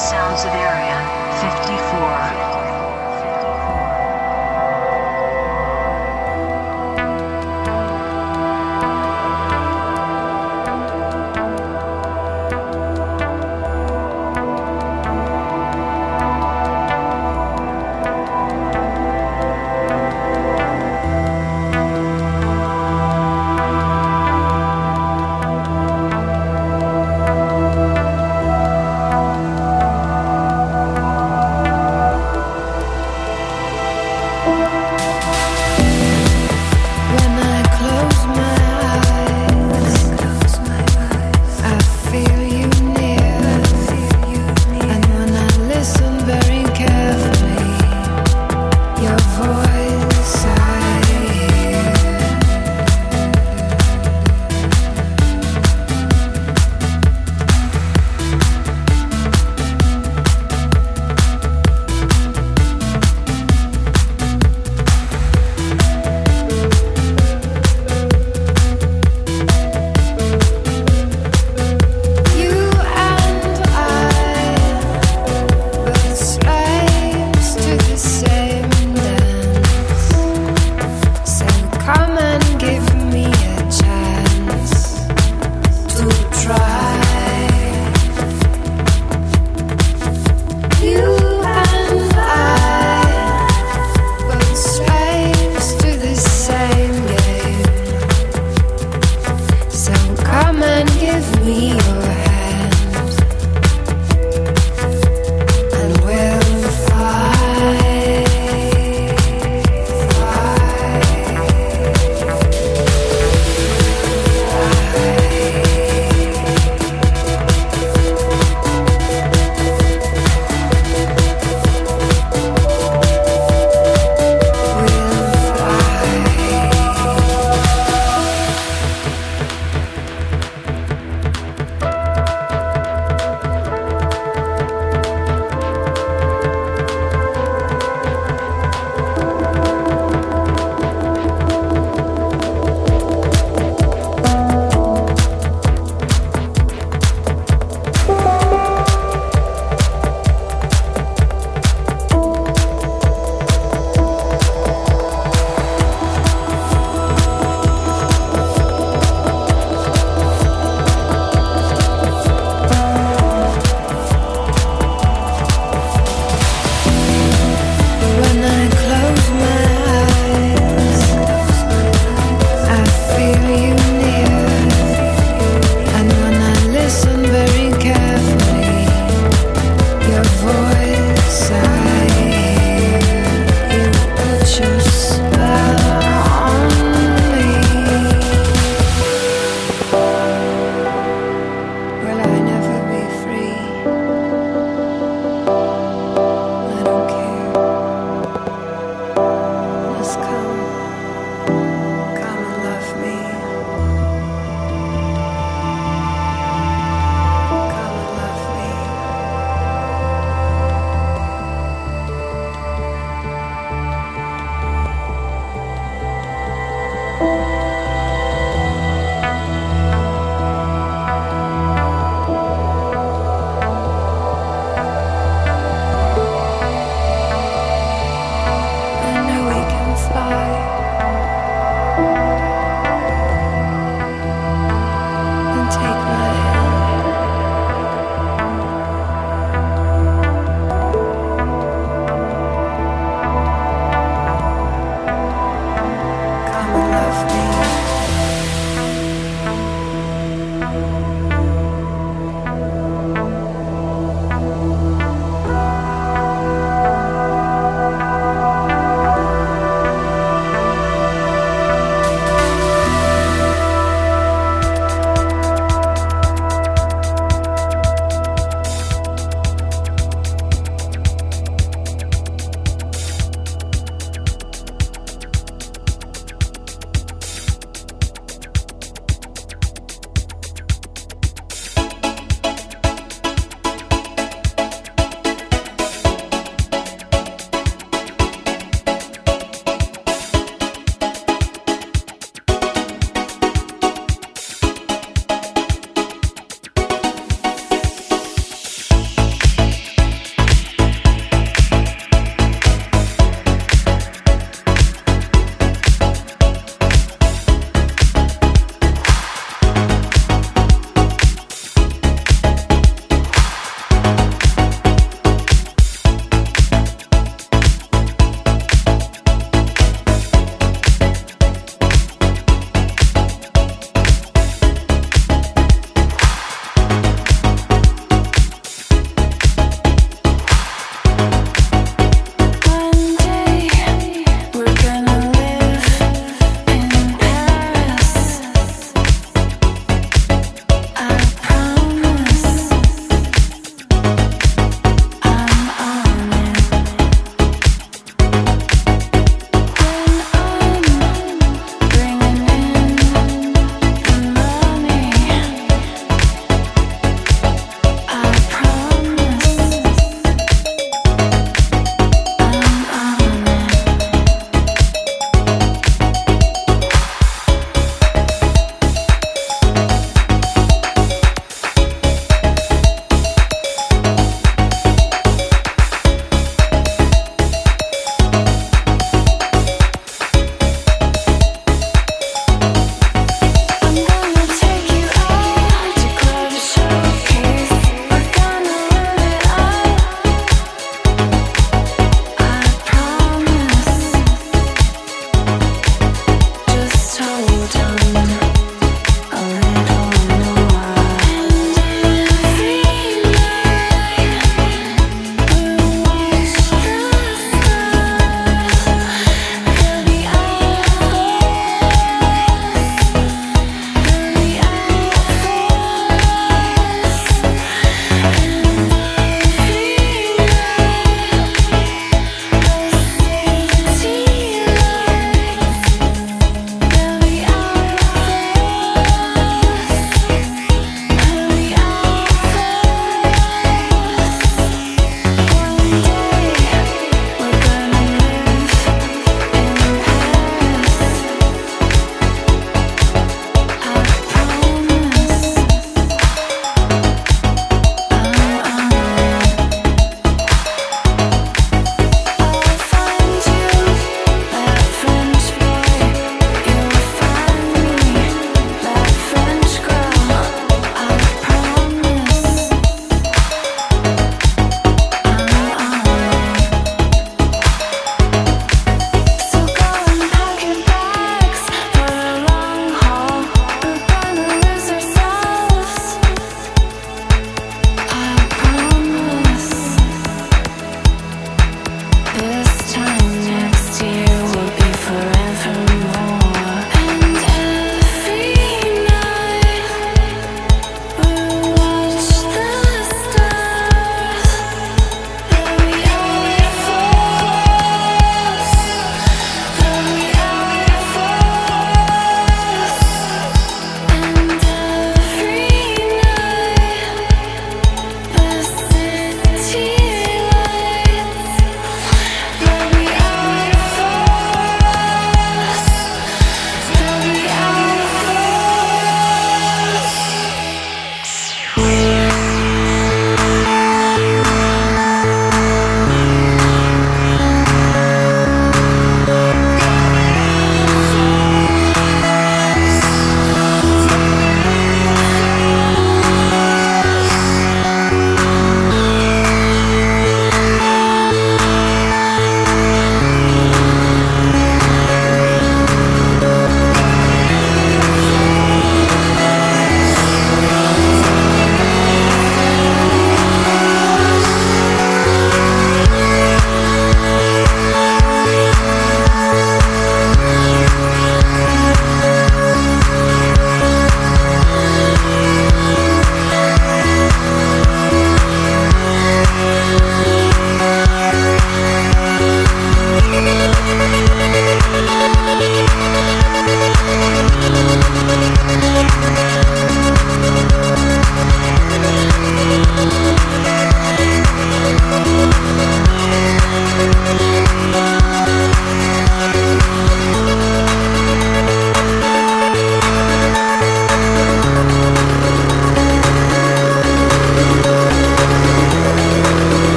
sounds of Area 54.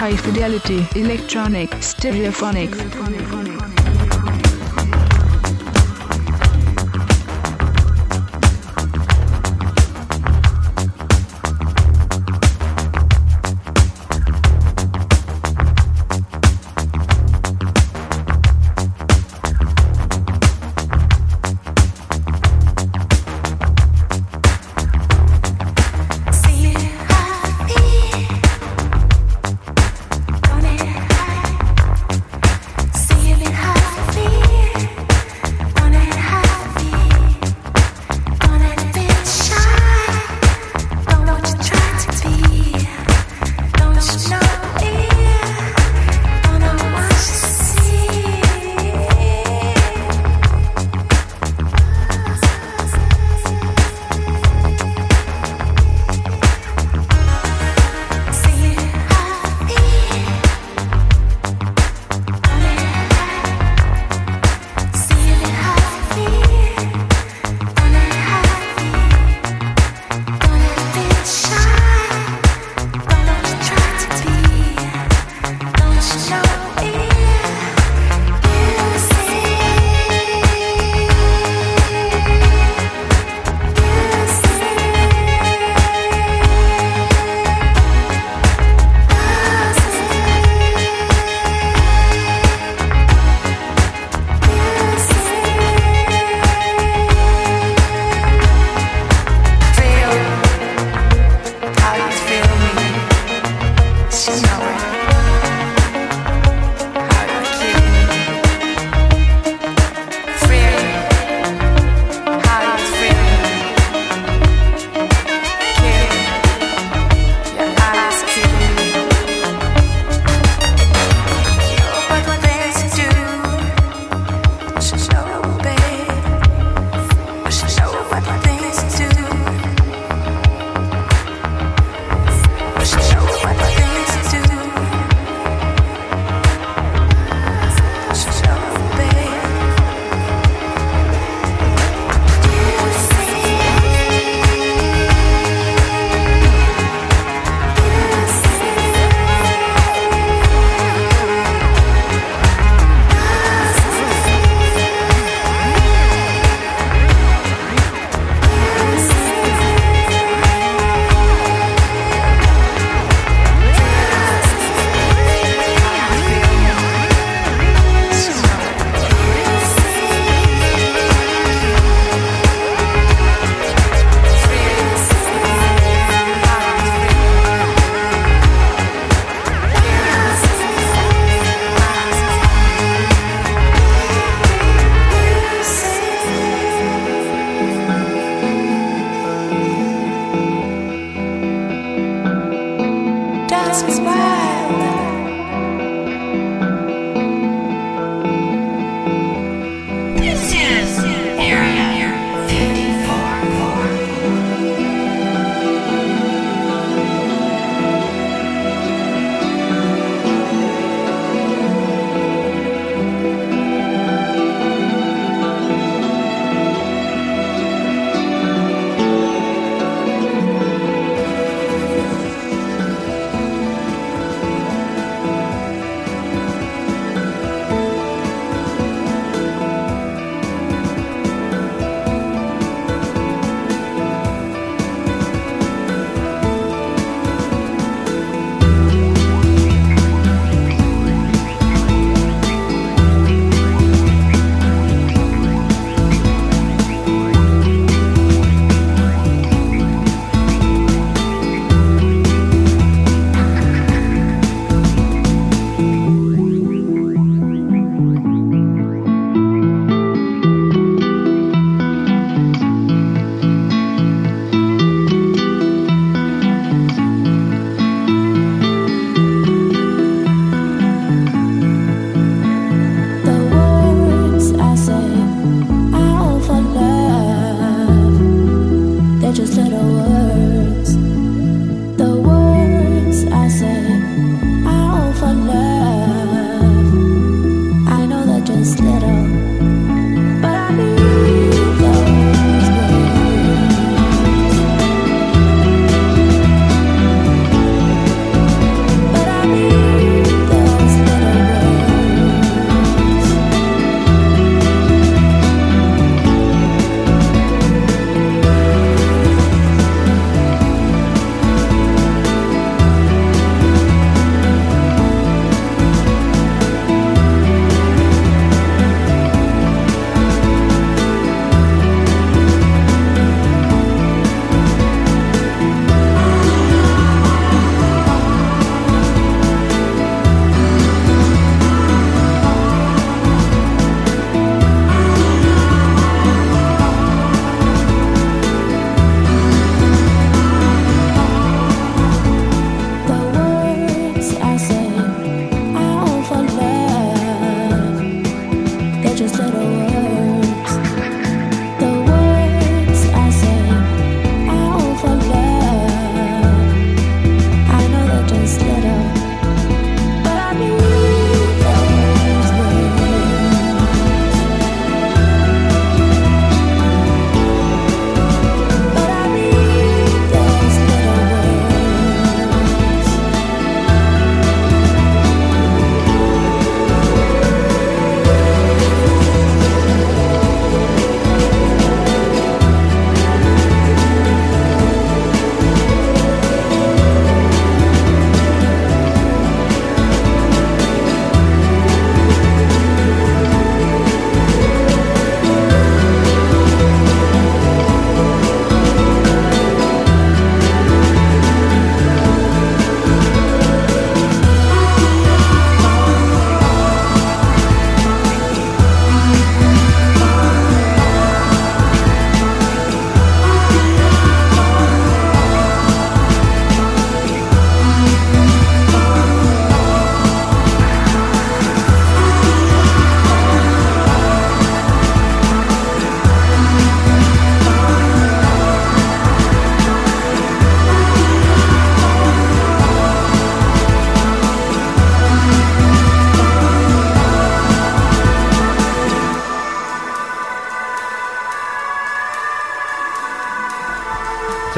high fidelity electronic stereophonic.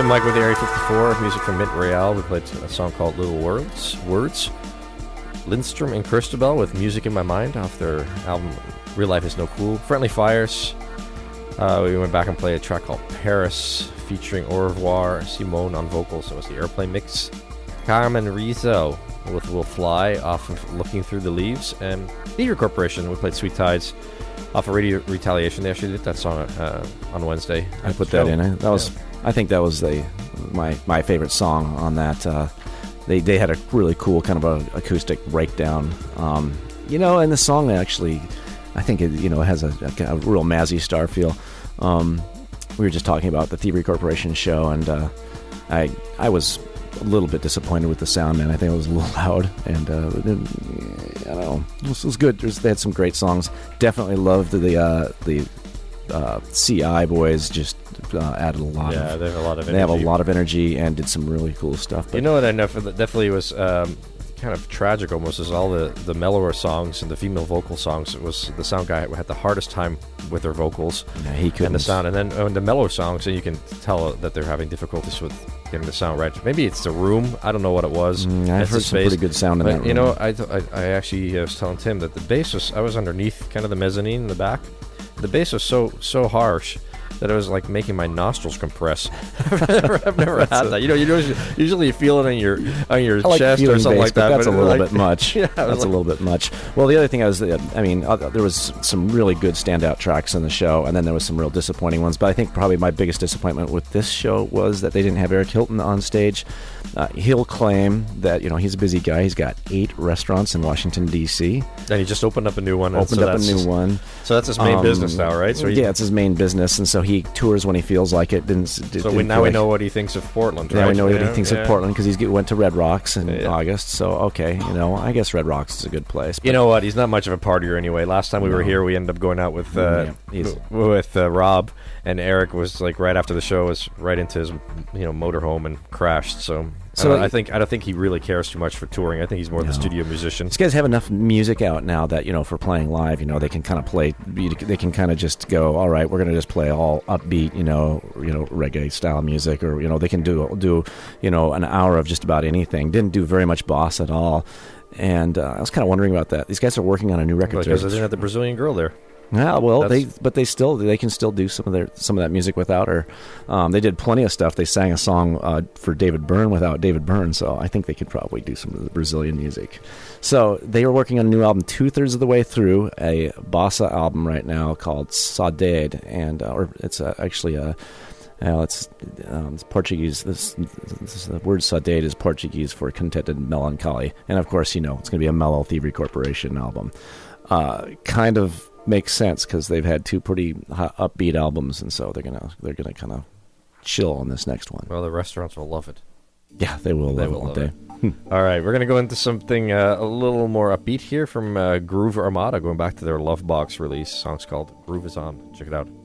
Mike with Area 54, music from Mint Royale. We played a song called Little Words. Lindstrom and Christabel with Music in My Mind off their album Real Life Is No Cool. Friendly Fires. We went back and played a track called Paris featuring Au Revoir, Simone on vocals. It was the Airplane mix. Carmen Rizzo with Will Fly off of Looking Through the Leaves. And Theater Corporation, we played Sweet Tides off of Radio Retaliation. They actually did that song on Wednesday. I put that in. I think that was my favorite song on that. They had a really cool kind of a acoustic breakdown. And the song actually, I think it has a real Mazzy Star feel. We were just talking about the Thievery Corporation show, and I was a little bit disappointed with the sound, man. I think it was a little loud, and I don't know. It was good. They had some great songs. Definitely loved the CI boys. Just added a lot. Yeah, they have a lot of energy. They have a lot of energy and did some really cool stuff. But you know what I know definitely was kind of tragic almost is all the mellower songs and the female vocal songs. It was the sound guy had the hardest time with their vocals. Yeah, he couldn't. And the sound, and then on the mellow songs, and you can tell that they're having difficulties with getting the sound right. Maybe it's the room. I don't know what it was. I've heard some pretty good sound in that room. You know, I actually was telling Tim that the bass was. I was underneath kind of the mezzanine in the back. The bass was so harsh that it was like making my nostrils compress. I've never had that. Usually you feel it on your chest or something like that. That's a little bit much. Yeah, that's a little bit much. Well, the other thing there was some really good standout tracks in the show, and then there was some real disappointing ones. But I think probably my biggest disappointment with this show was that they didn't have Eric Hilton on stage. He'll claim that he's a busy guy. He's got 8 restaurants in Washington D.C. And he just opened up a new one. So that's his main business now, right? So it's his main business, and so he tours when he feels like it. We know what he thinks of Portland, right? Now we know what he thinks of Portland because he went to Red Rocks in August. So, okay, I guess Red Rocks is a good place. You know what? He's not much of a partier anyway. Last time we were here, we ended up going out with Rob, and Eric was like right after the show was right into his motorhome and crashed. So I don't think he really cares too much for touring. I think he's more the studio musician. These guys have enough music out now that for playing live, they can kind of play. They can kind of just go, all right, we're going to just play all upbeat, reggae style music, or they can do an hour of just about anything. Didn't do very much boss at all, and I was kind of wondering about that. These guys are working on a new record because they didn't have the Brazilian girl there. Yeah, well, they can still do some of that music without her. They did plenty of stuff. They sang a song for David Byrne without David Byrne, so I think they could probably do some of the Brazilian music. So they are working on a new album, 2/3 of the way through a bossa album right now called Saudade, and it's actually a. It's Portuguese. The word saudade is Portuguese for contented melancholy, and of course, it's going to be a mellow Thievery Corporation album. Kind of makes sense because they've had 2 pretty upbeat albums, and so they're gonna kind of chill on this next one. Well, the restaurants will love it. Yeah, they will love it, won't they? All right, we're gonna go into something a little more upbeat here from Groove Armada, going back to their Lovebox release. The song's called "Groove Is On." Check it out.